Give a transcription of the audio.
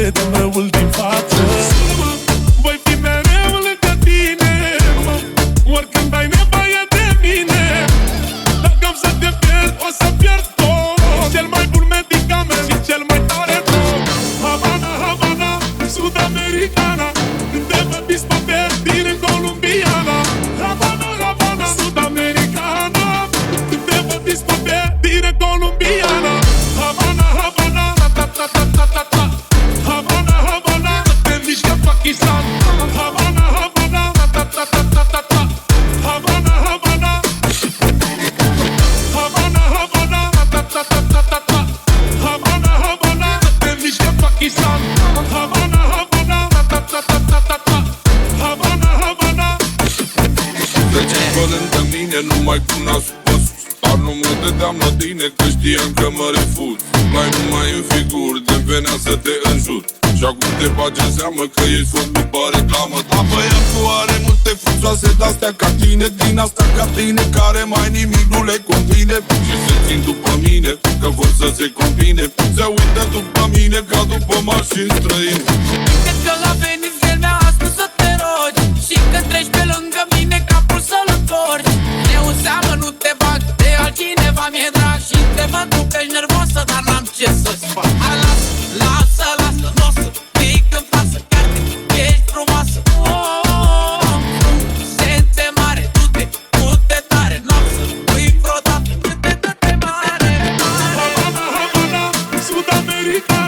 prietenul din față. Voi fi mereu lângă tine, oricând ai nevoie de mine. Dacă am să te pierd, o să pierd tot. Cel mai bun medicament și cel mai tare tot. Havana, Havana, Sud-Americana, când te văd dispăper din columbiana. Havana, Havana, Sud-Americana, când te văd dispăper din columbiana. Havana, Havana, ta-ta-ta-ta-ta-ta. Havana, Havana, te mișcă Pakistan. Havana, Havana, ta-ta-ta-ta-ta-ta. Havana, Havana, Havana, Havana, ta-ta-ta-ta-ta-ta. Havana, Havana, te mișcă Pakistan. Havana, Havana, ta-ta-ta-ta-ta-ta. Havana, Havana. Treceai pe lângă mine, nu mai cunosc păs. Dar nu mă dădeam la tine, că știam că mă refuz. Mai numai în figuri, de venea să te înjut. Și acum te bagi în seamă că ești fost după reclamă. Dar băiatul are multe fructoase de-astea ca tine, din asta ca tine, care mai nimic nu le convine. Și se țin după mine, că vor să se combine. Se uită după mine ca după mașini străine. Cred că la Venice el mi-a spus să te rogi, și că treci pe lângă mine, capul să-l întorci. Eu în seamă nu te bag, de altcineva mi-e drag. Și te văd tu că-ești nervosă, dar n-am ce să-ți fac. Hai lasă, lasă, lasă, n-o să pic în față, chiar că ești frumoasă. Sențe mare, du-te tare, n-o să fii vreodată cât de mare. Havana, Havana, Sud-Americana.